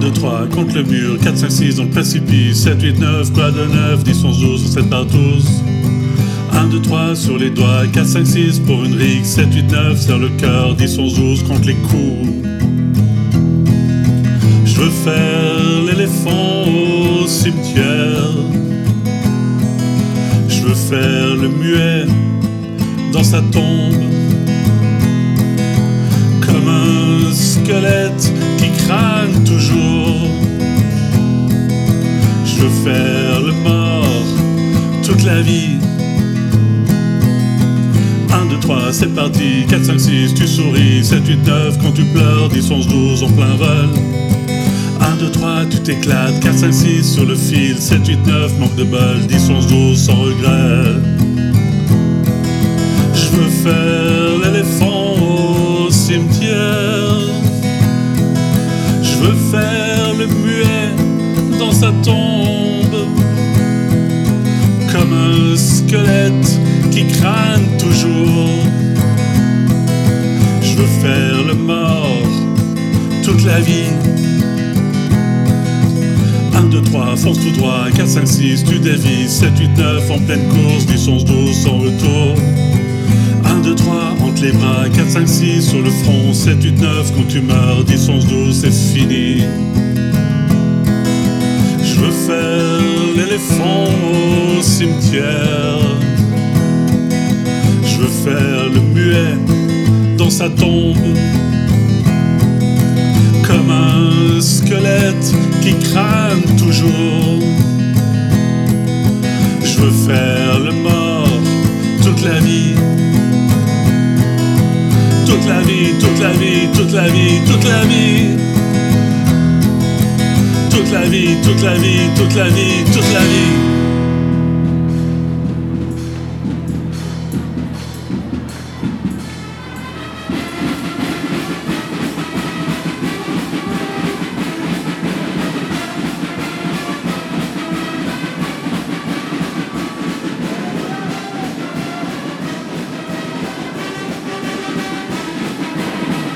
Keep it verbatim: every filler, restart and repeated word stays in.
deux, trois, contre le mur, quatre, cinq, six dans le précipice, sept, huit, neuf, quoi de neuf, dix, onze, douze, sept par tous. un, deux, trois sur les doigts, quatre, cinq, six pour une rigue, sept, huit, neuf, serre le cœur, dix, onze, douze, contre les coups. Je veux faire l'éléphant au cimetière. Je veux faire le muet dans sa tombe. Comme un squelette qui crâne toujours. Je veux faire le mort toute la vie. un, deux, trois, c'est parti, quatre, cinq, six, tu souris, sept, huit, neuf, quand tu pleures, dix, onze, douze, en plein vol. un, deux, trois, tu t'éclates, quatre, cinq, six sur le fil, sept, huit, neuf, manque de bol, dix, onze, douze, sans regret. Je veux faire l'éléphant au cimetière. Je veux faire le muet dans sa tombe. Comme un squelette qui crâne toujours. Je veux faire le mort toute la vie. un, deux, trois, fonce tout droit, quatre, cinq, six, tu dévises, sept, huit, neuf, en pleine course, dix, onze, douze, sans retour. un, deux, trois, entre les bras, quatre, cinq, six, sur le front, sept, huit, neuf, quand tu meurs, dix, onze, douze, c'est fini. Je veux faire l'éléphant au cimetière. Je veux faire le muet dans sa tombe. Comme un squelette qui crâne toujours. Je veux faire le mort toute la vie. Toute la vie, toute la vie, toute la vie, toute la vie. Toute la vie, toute la vie, toute la vie, toute la vie.